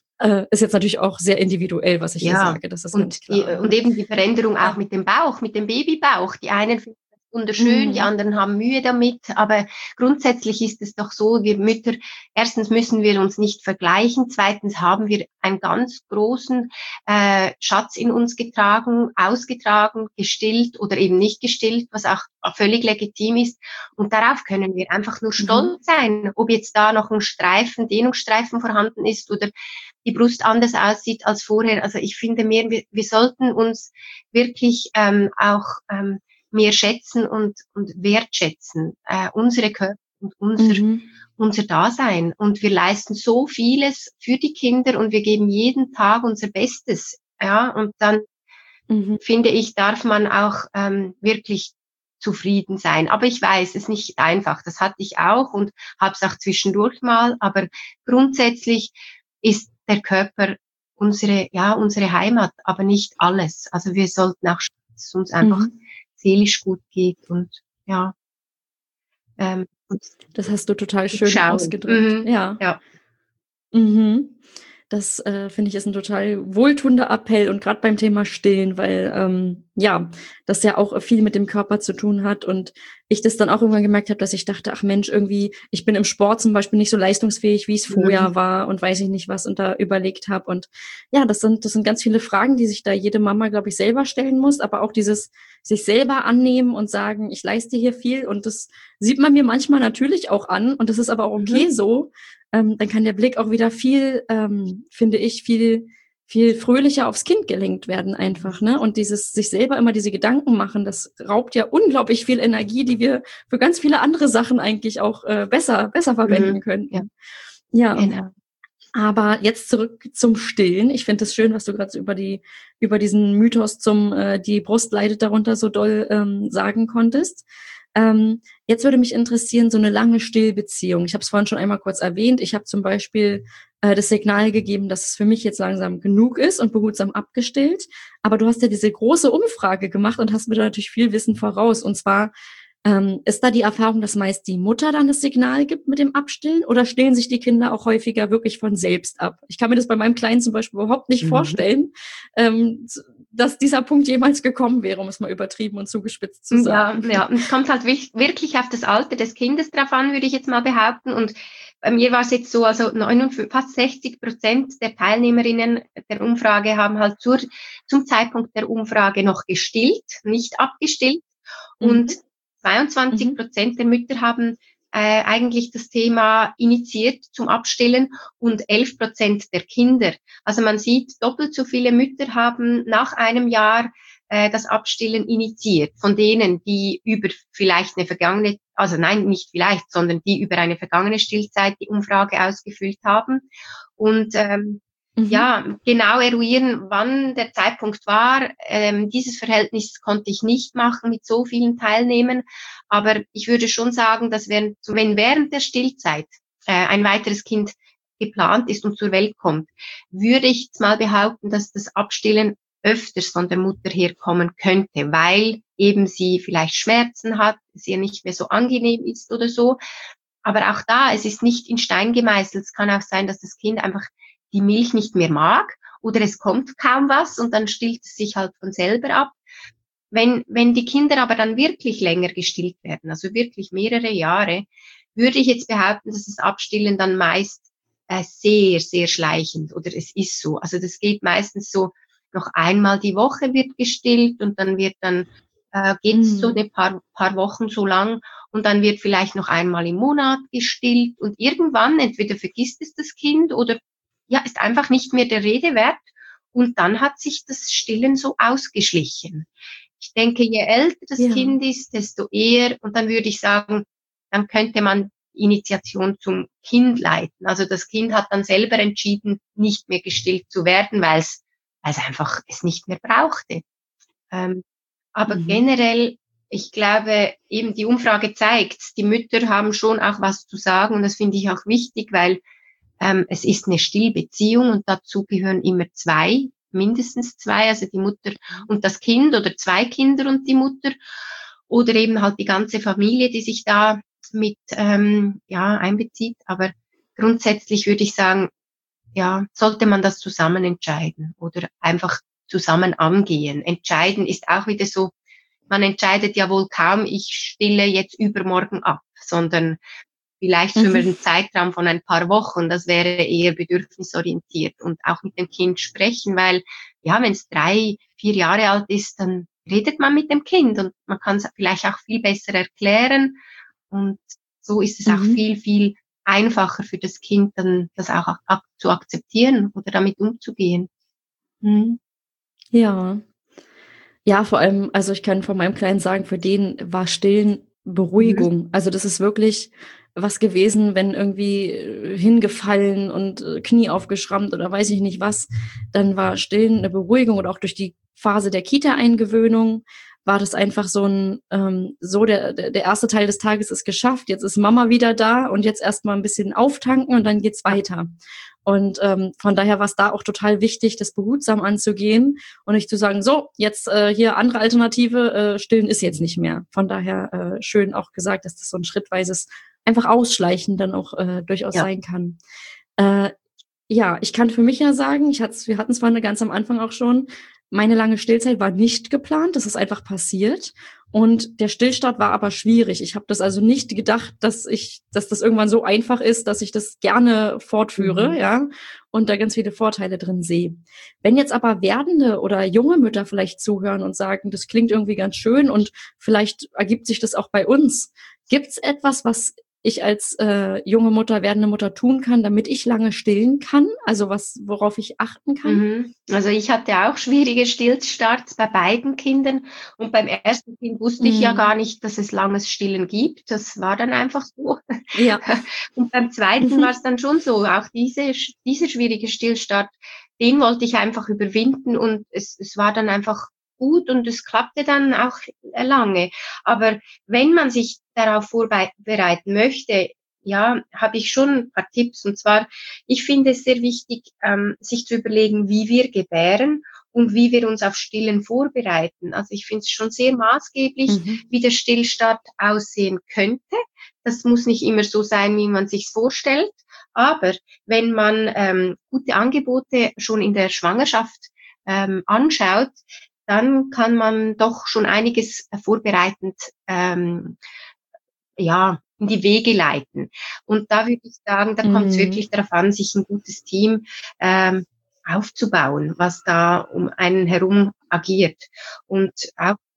Ist jetzt natürlich auch sehr individuell, was ich hier sage. Das ist ganz klar. Und eben die Veränderung auch mit dem Bauch, mit dem Babybauch. Die einen finden das wunderschön, die anderen haben Mühe damit. Aber grundsätzlich ist es doch so, wir Mütter, erstens müssen wir uns nicht vergleichen. Zweitens haben wir einen ganz großen Schatz in uns ausgetragen, gestillt oder eben nicht gestillt, was auch völlig legitim ist. Und darauf können wir einfach nur stolz sein, ob jetzt da noch ein Dehnungsstreifen vorhanden ist oder die Brust anders aussieht als vorher. Also ich finde wir sollten uns wirklich auch mehr schätzen und wertschätzen, unsere Körper und unser Dasein. Und wir leisten so vieles für die Kinder und wir geben jeden Tag unser Bestes. Ja, und dann finde ich, darf man auch wirklich zufrieden sein. Aber ich weiß, es ist nicht einfach. Das hatte ich auch und habe es auch zwischendurch mal. Aber grundsätzlich ist der Körper unsere Heimat, aber nicht alles. Also wir sollten auch schauen, dass es uns einfach seelisch gut geht und ja. Das hast du total schön ausgedrückt. Ja. Das finde ich ist ein total wohltuender Appell und gerade beim Thema Stillen, weil das ja auch viel mit dem Körper zu tun hat und ich das dann auch irgendwann gemerkt habe, dass ich dachte, ach Mensch, irgendwie, ich bin im Sport zum Beispiel nicht so leistungsfähig, wie es vorher war und weiß ich nicht was und da überlegt habe und ja, das sind ganz viele Fragen, die sich da jede Mama, glaube ich, selber stellen muss, aber auch dieses sich selber annehmen und sagen, ich leiste hier viel und das sieht man mir manchmal natürlich auch an und das ist aber auch okay so. Dann kann der Blick auch wieder viel fröhlicher aufs Kind gelenkt werden einfach, ne? Und dieses sich selber immer diese Gedanken machen, das raubt ja unglaublich viel Energie, die wir für ganz viele andere Sachen eigentlich auch besser verwenden könnten. Ja. Genau. Aber jetzt zurück zum Stillen. Ich finde es schön, was du gerade so über diesen Mythos die Brust leidet darunter so doll sagen konntest. Jetzt würde mich interessieren, so eine lange Stillbeziehung. Ich habe es vorhin schon einmal kurz erwähnt. Ich habe zum Beispiel das Signal gegeben, dass es für mich jetzt langsam genug ist und behutsam abgestillt. Aber du hast ja diese große Umfrage gemacht und hast mir da natürlich viel Wissen voraus. Und zwar ist da die Erfahrung, dass meist die Mutter dann das Signal gibt mit dem Abstillen oder stillen sich die Kinder auch häufiger wirklich von selbst ab? Ich kann mir das bei meinem Kleinen zum Beispiel überhaupt nicht vorstellen, dass dieser Punkt jemals gekommen wäre, um es mal übertrieben und zugespitzt zu sagen. Ja, es kommt halt wirklich auf das Alter des Kindes drauf an, würde ich jetzt mal behaupten. Und bei mir war es jetzt so, also fast 60% der Teilnehmerinnen der Umfrage haben halt zum Zeitpunkt der Umfrage noch gestillt, nicht abgestillt. Und 22% der Mütter haben eigentlich das Thema initiiert zum Abstillen und 11% der Kinder. Also man sieht, doppelt so viele Mütter haben nach einem Jahr das Abstillen initiiert, von denen, die über vielleicht eine vergangene, also nein, nicht vielleicht, sondern die über eine vergangene Stillzeit die Umfrage ausgefüllt haben. Und ja, genau eruieren, wann der Zeitpunkt war. Dieses Verhältnis konnte ich nicht machen mit so vielen Teilnehmern, aber ich würde schon sagen, dass wenn während der Stillzeit ein weiteres Kind geplant ist und zur Welt kommt, würde ich jetzt mal behaupten, dass das Abstillen öfters von der Mutter herkommen könnte, weil eben sie vielleicht Schmerzen hat, es ihr nicht mehr so angenehm ist oder so. Aber auch da, es ist nicht in Stein gemeißelt. Es kann auch sein, dass das Kind einfach die Milch nicht mehr mag oder es kommt kaum was und dann stillt es sich halt von selber ab. Wenn die Kinder aber dann wirklich länger gestillt werden, also wirklich mehrere Jahre, würde ich jetzt behaupten, dass das Abstillen dann meist sehr, sehr schleichend oder es ist so. Also das geht meistens so, noch einmal die Woche wird gestillt und dann wird dann geht es so ein paar Wochen so lang und dann wird vielleicht noch einmal im Monat gestillt und irgendwann entweder vergisst es das Kind oder ja, ist einfach nicht mehr der Rede wert und dann hat sich das Stillen so ausgeschlichen. Ich denke, je älter das Kind ist, desto eher und dann würde ich sagen, dann könnte man Initiation zum Kind leiten. Also das Kind hat dann selber entschieden, nicht mehr gestillt zu werden, weil es einfach es nicht mehr brauchte. Aber generell, ich glaube, eben die Umfrage zeigt, die Mütter haben schon auch was zu sagen und das finde ich auch wichtig, weil es ist eine Stillbeziehung und dazu gehören immer mindestens zwei, also die Mutter und das Kind oder zwei Kinder und die Mutter oder eben halt die ganze Familie, die sich da mit einbezieht. Aber grundsätzlich würde ich sagen, ja, sollte man das zusammen entscheiden oder einfach zusammen angehen. Entscheiden ist auch wieder so, man entscheidet ja wohl kaum, ich stille jetzt übermorgen ab, sondern vielleicht für einen Zeitraum von ein paar Wochen. Das wäre eher bedürfnisorientiert und auch mit dem Kind sprechen, weil ja, wenn es 3, 4 Jahre alt ist, dann redet man mit dem Kind und man kann es vielleicht auch viel besser erklären und so ist es auch viel, viel einfacher für das Kind, dann das auch zu akzeptieren oder damit umzugehen. Ja. Ja, vor allem, also ich kann von meinem Kleinen sagen, für den war Stillen Beruhigung. Also das ist wirklich was gewesen, wenn irgendwie hingefallen und Knie aufgeschrammt oder weiß ich nicht was, dann war Stillen eine Beruhigung und auch durch die Phase der Kita-Eingewöhnung war das einfach so der erste Teil des Tages ist geschafft, jetzt ist Mama wieder da und jetzt erstmal ein bisschen auftanken und dann geht's weiter. Und von daher war es da auch total wichtig, das behutsam anzugehen und nicht zu sagen, so, jetzt hier andere Alternative, stillen ist jetzt nicht mehr. Von daher schön auch gesagt, dass das so ein schrittweises einfach Ausschleichen dann auch durchaus sein kann. Ja, ich kann für mich ja sagen, wir hatten es vorhin ganz am Anfang auch schon, meine lange Stillzeit war nicht geplant, das ist einfach passiert. Und der Stillstart war aber schwierig. Ich habe das also nicht gedacht, dass das irgendwann so einfach ist, dass ich das gerne fortführe, ja, und da ganz viele Vorteile drin sehe. Wenn jetzt aber werdende oder junge Mütter vielleicht zuhören und sagen, das klingt irgendwie ganz schön und vielleicht ergibt sich das auch bei uns. Gibt's etwas, was ich als junge Mutter, werdende Mutter tun kann, damit ich lange stillen kann? Also worauf ich achten kann? Also ich hatte auch schwierige Stillstarts bei beiden Kindern und beim ersten Kind wusste ich ja gar nicht, dass es langes Stillen gibt. Das war dann einfach so. Ja. Und beim zweiten war es dann schon so. Auch dieser schwierige Stillstart, den wollte ich einfach überwinden und es war dann einfach gut und es klappte dann auch lange. Aber wenn man sich darauf vorbereiten möchte, ja, habe ich schon ein paar Tipps. Und zwar, ich finde es sehr wichtig, sich zu überlegen, wie wir gebären und wie wir uns auf Stillen vorbereiten. Also ich finde es schon sehr maßgeblich, wie der Stillstart aussehen könnte. Das muss nicht immer so sein, wie man sich's vorstellt. Aber wenn man gute Angebote schon in der Schwangerschaft anschaut, dann kann man doch schon einiges vorbereitend in die Wege leiten. Und da würde ich sagen, da kommt es wirklich darauf an, sich ein gutes Team aufzubauen, was da um einen herum agiert. Und auch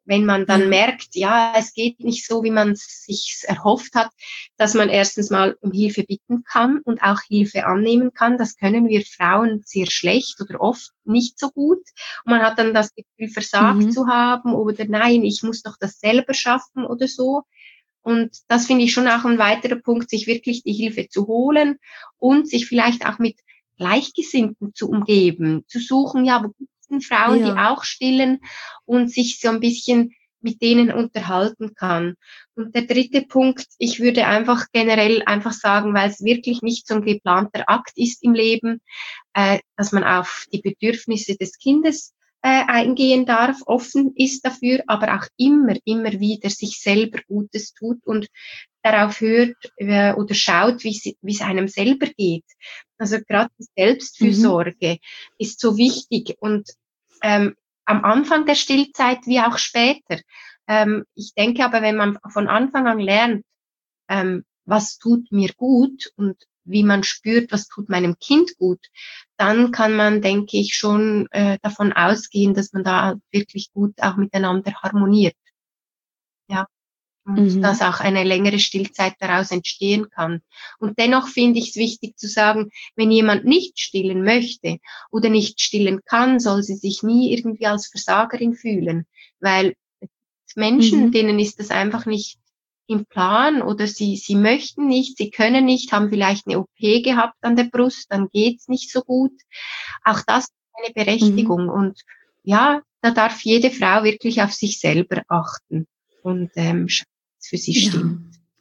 wenn man dann Ja. merkt, ja, es geht nicht so, wie man es sich erhofft hat, dass man erstens mal um Hilfe bitten kann und auch Hilfe annehmen kann. Das können wir Frauen sehr schlecht oder oft nicht so gut. Und man hat dann das Gefühl, versagt Mhm. zu haben oder nein, ich muss doch das selber schaffen oder so. Und das finde ich schon auch ein weiterer Punkt, sich wirklich die Hilfe zu holen und sich vielleicht auch mit Gleichgesinnten zu umgeben, zu suchen, ja, wo gibt es denn Frauen, die Ja. auch stillen und sich so ein bisschen mit denen unterhalten kann. Und der dritte Punkt, ich würde einfach generell einfach sagen, weil es wirklich nicht so ein geplanter Akt ist im Leben, dass man auf die Bedürfnisse des Kindes eingehen darf, offen ist dafür, aber auch immer wieder sich selber Gutes tut und darauf hört oder schaut, wie es einem selber geht. Also gerade die Mhm. Selbstfürsorge ist so wichtig und am Anfang der Stillzeit wie auch später. Ich denke aber, wenn man von Anfang an lernt, was tut mir gut und wie man spürt, was tut meinem Kind gut, dann kann man, denke ich, schon davon ausgehen, dass man da wirklich gut auch miteinander harmoniert. Ja. Und dass Mhm. auch eine längere Stillzeit daraus entstehen kann. Und dennoch finde ich es wichtig zu sagen, wenn jemand nicht stillen möchte oder nicht stillen kann, soll sie sich nie irgendwie als Versagerin fühlen, weil Menschen, Mhm. denen ist das einfach nicht im Plan oder sie möchten nicht, sie können nicht, haben vielleicht eine OP gehabt an der Brust, dann geht's nicht so gut. Auch das ist eine Mhm. Berechtigung und ja, da darf jede Frau wirklich auf sich selber achten und schauen, was für sie Ja. stimmt.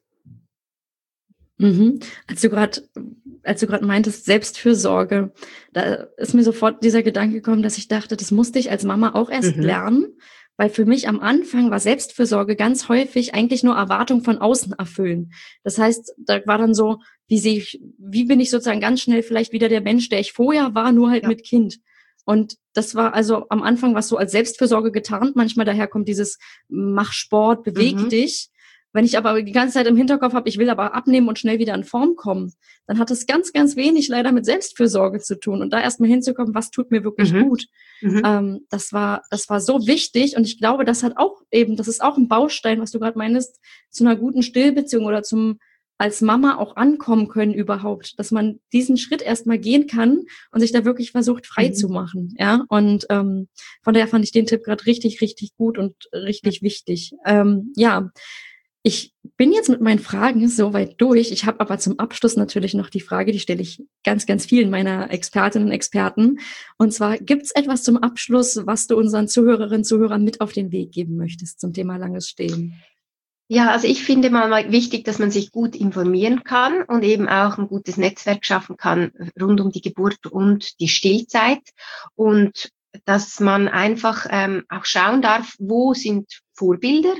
Mhm. Als du gerade meintest, Selbstfürsorge, da ist mir sofort dieser Gedanke gekommen, dass ich dachte, das musste ich als Mama auch erst Mhm. lernen, weil für mich am Anfang war Selbstfürsorge ganz häufig eigentlich nur Erwartung von außen erfüllen. Das heißt, da war dann so, wie bin ich sozusagen ganz schnell vielleicht wieder der Mensch, der ich vorher war, nur halt Ja. mit Kind. Und das war also am Anfang was so als Selbstfürsorge getarnt. Manchmal daher kommt dieses mach Sport, beweg Mhm. dich. Wenn ich aber die ganze Zeit im Hinterkopf habe, ich will aber abnehmen und schnell wieder in Form kommen, dann hat es ganz, ganz wenig leider mit Selbstfürsorge zu tun. Und da erstmal hinzukommen, was tut mir wirklich Mhm. gut. Mhm. Das war so wichtig. Und ich glaube, das ist auch ein Baustein, was du gerade meinst, zu einer guten Stillbeziehung oder zum als Mama auch ankommen können überhaupt, dass man diesen Schritt erstmal gehen kann und sich da wirklich versucht frei Mhm. zu machen. Ja, und von daher fand ich den Tipp gerade richtig, richtig gut und Mhm. richtig wichtig. Ja, ich bin jetzt mit meinen Fragen soweit durch. Ich habe aber zum Abschluss natürlich noch die Frage, die stelle ich ganz, ganz vielen meiner Expertinnen und Experten. Und zwar, gibt es etwas zum Abschluss, was du unseren Zuhörerinnen und Zuhörern mit auf den Weg geben möchtest zum Thema langes Stillen? Ja, also ich finde mal wichtig, dass man sich gut informieren kann und eben auch ein gutes Netzwerk schaffen kann rund um die Geburt und die Stillzeit und dass man einfach auch schauen darf, wo sind Vorbilder,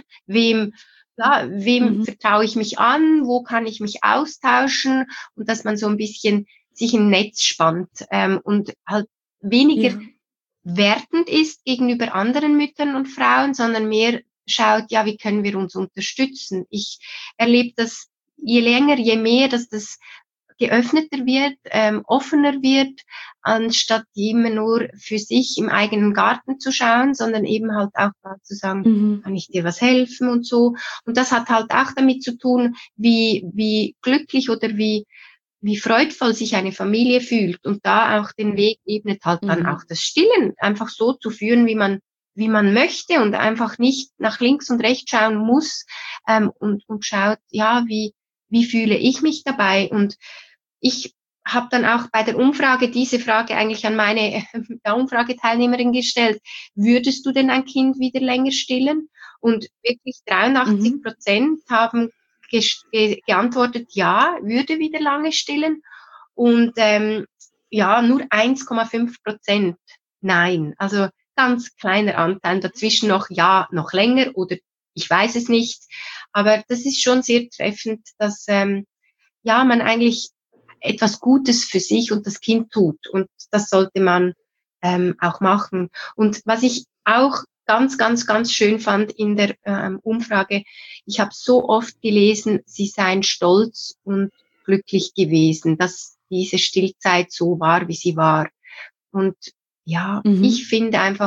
wem Mhm. vertraue ich mich an, wo kann ich mich austauschen und dass man so ein bisschen sich ein Netz spannt und halt weniger Ja. wertend ist gegenüber anderen Müttern und Frauen, sondern mehr schaut, ja, wie können wir uns unterstützen? Ich erlebe das je länger, je mehr, dass das geöffneter wird, offener wird, anstatt immer nur für sich im eigenen Garten zu schauen, sondern eben halt auch mal zu sagen, Mhm. kann ich dir was helfen und so. Und das hat halt auch damit zu tun, wie glücklich oder wie freudvoll sich eine Familie fühlt und da auch den Weg ebnet halt dann auch Mhm. das Stillen einfach so zu führen, wie man möchte und einfach nicht nach links und rechts schauen muss und schaut, ja, wie fühle ich mich dabei? Und ich habe dann auch bei der Umfrage diese Frage eigentlich an meine Umfrageteilnehmerin gestellt. Würdest du denn ein Kind wieder länger stillen? Und wirklich 83% Mhm. haben geantwortet, ja, würde wieder lange stillen. Und ja, nur 1,5% nein. Also ganz kleiner Anteil. Dazwischen noch ja, noch länger oder ich weiß es nicht. Aber das ist schon sehr treffend, dass ja, man eigentlich etwas Gutes für sich und das Kind tut. Und das sollte man auch machen. Und was ich auch ganz schön fand in der Umfrage, ich habe so oft gelesen, sie seien stolz und glücklich gewesen, dass diese Stillzeit so war, wie sie war. Und ja, ich Mhm. finde einfach,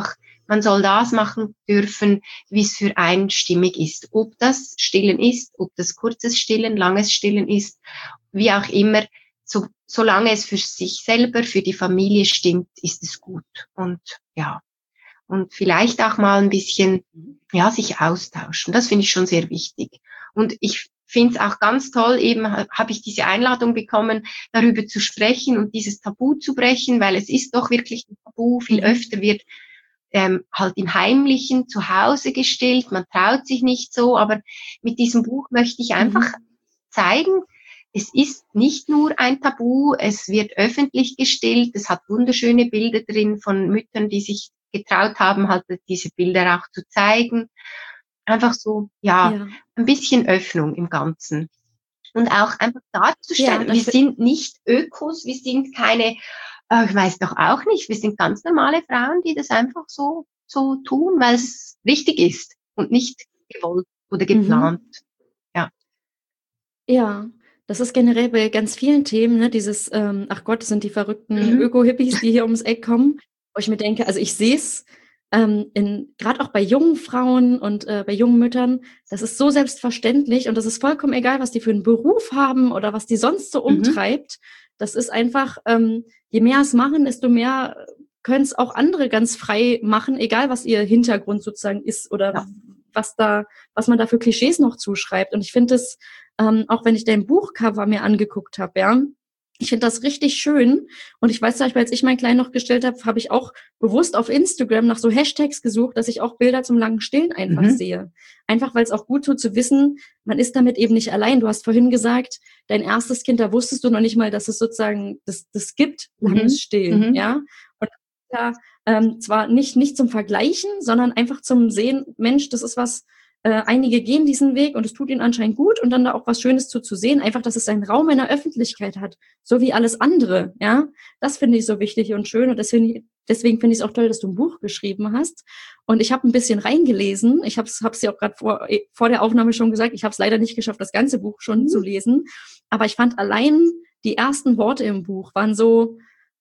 man soll das machen dürfen, wie es für einen stimmig ist. Ob das Stillen ist, ob das kurzes Stillen, langes Stillen ist, wie auch immer, solange es für sich selber, für die Familie stimmt, ist es gut. Und ja, und vielleicht auch mal ein bisschen, ja, sich austauschen. Das finde ich schon sehr wichtig. Und ich finde es auch ganz toll, eben habe ich diese Einladung bekommen, darüber zu sprechen und dieses Tabu zu brechen, weil es ist doch wirklich ein Tabu. Viel öfter wird halt im Heimlichen zu Hause gestillt, man traut sich nicht so, aber mit diesem Buch möchte ich einfach zeigen, es ist nicht nur ein Tabu, es wird öffentlich gestillt, es hat wunderschöne Bilder drin von Müttern, die sich getraut haben, halt diese Bilder auch zu zeigen. Einfach so, ja, ein bisschen Öffnung im Ganzen. Und auch einfach darzustellen, wir sind nicht Ökos, wir sind keine, ich weiß doch auch nicht, wir sind ganz normale Frauen, die das einfach so tun, weil es richtig ist und nicht gewollt oder geplant. Ja, das ist generell bei ganz vielen Themen, ne, dieses, ach Gott, das sind die verrückten Öko-Hippies, die hier ums Eck kommen, wo ich mir denke, also ich sehe es gerade auch bei jungen Frauen und bei jungen Müttern, das ist so selbstverständlich und das ist vollkommen egal, was die für einen Beruf haben oder was die sonst so umtreibt. Das ist einfach, je mehr es machen, desto mehr können es auch andere ganz frei machen, egal was ihr Hintergrund sozusagen ist oder was man da für Klischees noch zuschreibt. Und ich finde es, auch wenn ich dein Buchcover mir angeguckt habe, ja, ich finde das richtig schön. Und ich weiß zum Beispiel, als ich meinen Kleinen noch gestillt habe, habe ich auch bewusst auf Instagram nach so Hashtags gesucht, dass ich auch Bilder zum langen Stillen einfach sehe. Einfach, weil es auch gut tut zu wissen, man ist damit eben nicht allein. Du hast vorhin gesagt, dein erstes Kind, da wusstest du noch nicht mal, dass es sozusagen das gibt, langes Stillen, ja. Und da zwar nicht zum Vergleichen, sondern einfach zum Sehen, Mensch, das ist was, einige gehen diesen Weg und es tut ihnen anscheinend gut und dann da auch was Schönes zu sehen, einfach, dass es einen Raum in der Öffentlichkeit hat, so wie alles andere, ja. Das finde ich so wichtig und schön und deswegen finde ich es auch toll, dass du ein Buch geschrieben hast. Und ich habe ein bisschen reingelesen. Ich hab's ja auch gerade vor der Aufnahme schon gesagt, ich habe es leider nicht geschafft, das ganze Buch schon zu lesen. Aber ich fand allein die ersten Worte im Buch waren so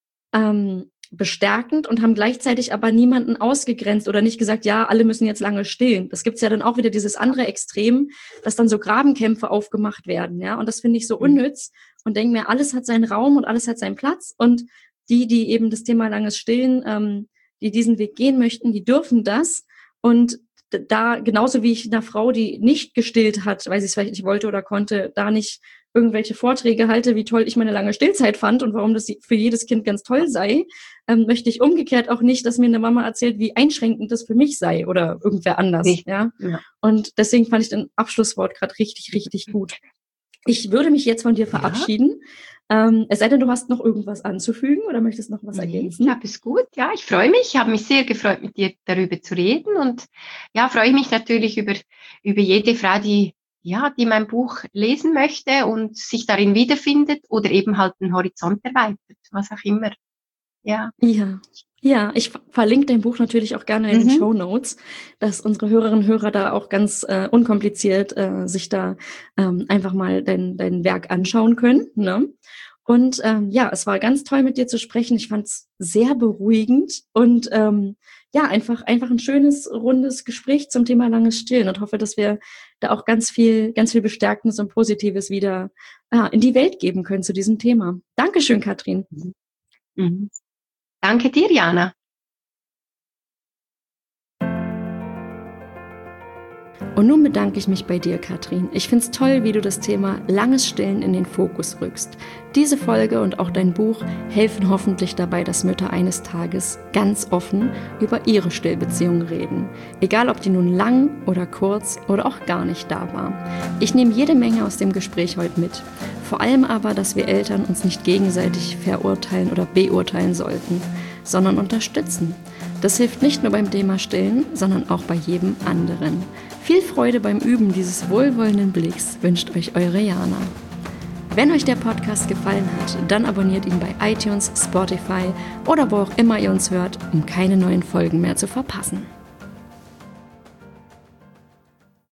bestärkend und haben gleichzeitig aber niemanden ausgegrenzt oder nicht gesagt, ja, alle müssen jetzt lange stillen. Das gibt's ja dann auch wieder dieses andere Extrem, dass dann so Grabenkämpfe aufgemacht werden, ja. Und das finde ich so unnütz und denke mir, alles hat seinen Raum und alles hat seinen Platz und die eben das Thema langes Stillen, die diesen Weg gehen möchten, die dürfen das. Und da, genauso wie ich einer Frau, die nicht gestillt hat, weil sie es vielleicht nicht wollte oder konnte, da nicht irgendwelche Vorträge halte, wie toll ich meine lange Stillzeit fand und warum das für jedes Kind ganz toll sei, möchte ich umgekehrt auch nicht, dass mir eine Mama erzählt, wie einschränkend das für mich sei oder irgendwer anders. Ja. Und deswegen fand ich den Abschlusswort gerade richtig, richtig gut. Ich würde mich jetzt von dir verabschieden. Es sei denn, du hast noch irgendwas anzufügen oder möchtest noch was ergänzen? Ja, ist gut. Ja, ich freue mich. Ich habe mich sehr gefreut, mit dir darüber zu reden und ja, freue mich natürlich über jede Frau, die mein Buch lesen möchte und sich darin wiederfindet oder eben halt den Horizont erweitert, was auch immer. Ja. Ja, ich verlinke dein Buch natürlich auch gerne in den Shownotes, dass unsere Hörerinnen und Hörer da auch ganz unkompliziert sich da einfach mal dein Werk anschauen können. Ne? Und es war ganz toll, mit dir zu sprechen. Ich fand es sehr beruhigend und einfach ein schönes, rundes Gespräch zum Thema langes Stillen und hoffe, dass wir da auch ganz viel Bestärkendes und Positives wieder in die Welt geben können zu diesem Thema. Dankeschön, Katrin. Danke dir, Jana. Und nun bedanke ich mich bei dir, Katrin. Ich finde es toll, wie du das Thema langes Stillen in den Fokus rückst. Diese Folge und auch dein Buch helfen hoffentlich dabei, dass Mütter eines Tages ganz offen über ihre Stillbeziehung reden. Egal, ob die nun lang oder kurz oder auch gar nicht da war. Ich nehme jede Menge aus dem Gespräch heute mit. Vor allem aber, dass wir Eltern uns nicht gegenseitig verurteilen oder beurteilen sollten, sondern unterstützen. Das hilft nicht nur beim Thema Stillen, sondern auch bei jedem anderen. Viel Freude beim Üben dieses wohlwollenden Blicks wünscht euch eure Jana. Wenn euch der Podcast gefallen hat, dann abonniert ihn bei iTunes, Spotify oder wo auch immer ihr uns hört, um keine neuen Folgen mehr zu verpassen.